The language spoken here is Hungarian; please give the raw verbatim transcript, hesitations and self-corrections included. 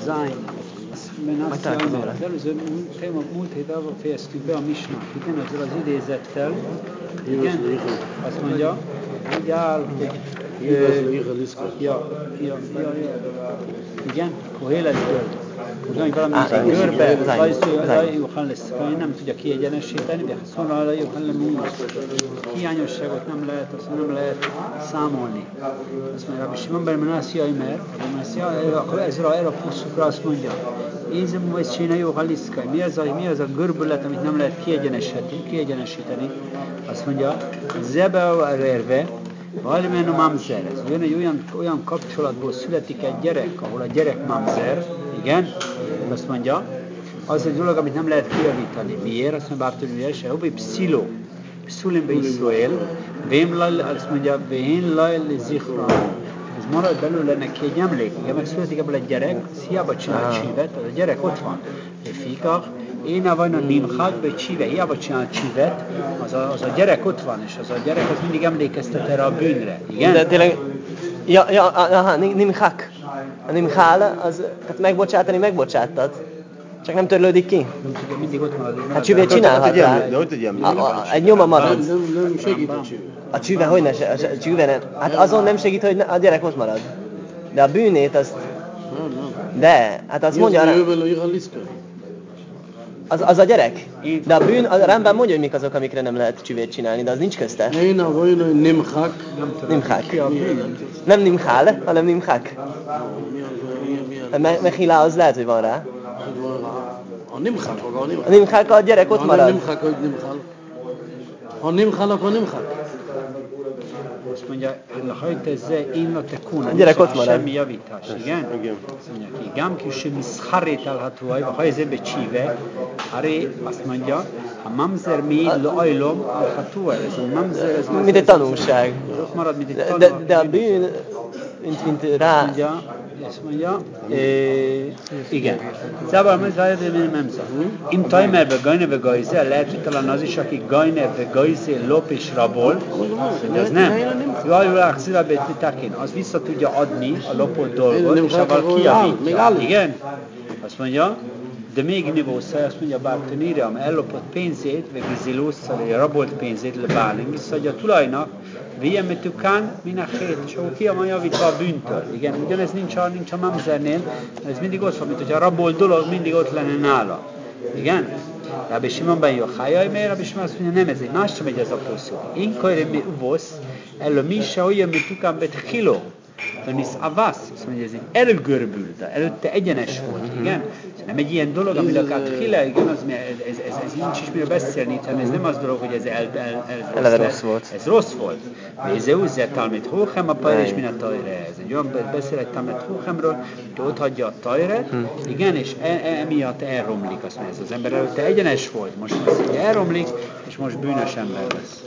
Zain. Az előző téma múlt hét avval fejeztük be a misnát, igen, ezzel az idézettel, igen, azt mondja, így áll, hogy ja, ja, ja, ja, igen, Kohéletből, hogy valami görbe, lajjúhan lesz, ha nem tudja kiegyenesíteni, de szóval lajjúhan le múlva, hiányosságot nem lehet, azt nem lehet számolni. Azt mondja, Rabbi Shimon ben Menassia Imer, akkor ezzel erre a puszukra azt mondja, Ézem vagy csináljuk a liszkai. Mi az a, mi az a görbület, amit nem lehet kiegyenesíteni? Azt mondja, Zebel erve, valamennyi mamzer. Ez olyan, olyan, olyan kapcsolatból születik egy gyerek, ahol a gyerek mamzer, igen, azt mondja, az egy dolog, amit nem lehet kijavítani. Miért? Azt mondja, Bártól miért? Se hobbi psziló, pszulim be Israel, vémlaj, azt mondja, vén laj le zichra. Ez marad belőle neki egy emlék. Igen, megszületik ebből egy gyerek, az hiába csinál csívet, az a gyerek ott van. De fikak, én a vajna nimchak be csíve, hiába csinál csívet, az a, az a gyerek ott van, és az a gyerek az mindig emlékeztet erre a bűnre. Igen? De tényleg, ja, ja, aha, nimchak. A nimchál, az, tehát megbocsátani, megbocsáttad. Csak nem törlődik ki? Nem tudja, mindig ott marad. Hát csüve csinálhatnál. De hogy tudja, egy nyoma marad. Nem segít a csüve. A csüve, hogy ne se, a csüve nem. Hát azon nem segít, hogy a gyerek ott marad. De a bűnét azt... De, hát azt mondja... Az, az a gyerek. De a bűn, a Rambam mondja, hogy mik azok, amikre nem lehet csüvét csinálni, de az nincs közte. Én a vajna nimchak. Nimchak. Nem nimchál, hanem nimchak. Mechilá az lehet, hogy van rá. A nimchak, a nimchak. A nimchak, a gyerek ott marad. A nimchak, hogy nimchal. A nimchal, akkor nimchak. Azt mondja, hajt ezzel én a tekuna. A gyerek ott marad. Semmi javítás, igen? Igen. Azt mondja ki, gám kisebb miszharét állhatóaj, ha ezzel becsive, haré, azt mondja, a mamzer mi lajlom állhatóaj. Ez a mamzer, ez mint egy tanulság. Ott marad, mint egy de, tanulság. De, de a bűn, mint, mint rá... Mondja, ezt mondja, e, igen. Szóval az azért, hogy nem szó. Im tajmerbe gajneve gajze, lehet, hogy talán az is, aki gajneve gajze lop és rabol, de az nem. Jajulák szívebe titakin, az vissza tudja adni a lopott dolgot, és avval kijavítja. Igen? Azt mondja, de még nivószal, azt mondja Bártonire, am ellopott pénzét, vagy zilószal, vagy rabolt pénzét lebálni, visszaadja a tulajnak, Viemetukán, min a hét, és akkor ki van javítva a bűntől. Igen, ugyanez nincs a, nincs a mamzernél, ez mindig ott van, mint hogyha a rabolt dolog mindig ott lenne nála. Igen? Rabbi Shimon ben Yochai, mert Rabbi Shimon azt mondja, nem ez egy más sem megy ez a poszó. Én kajre mi uvosz, elő mi se olyan, mint tukán bet kiló. Tanis avasz, azt mondja, ez egy elgörbült, előtte egyenes volt, igen? Nem egy ilyen dolog, amit akár hile, igen, az, ez, ez, ez nincs is mire beszélni, hanem ez nem az dolog, hogy ez el, el, el, el rossz volt. Ez rossz volt. Véze úzzert talmit hóhem a pajra, és min a tajre. Ez egy olyan beszél egy talmit hóhemről, hogy ott hagyja a tajret, igen, és e, e, emiatt elromlik, azt mondja, ez az ember előtte egyenes volt, most az elromlik, és most bűnös ember lesz.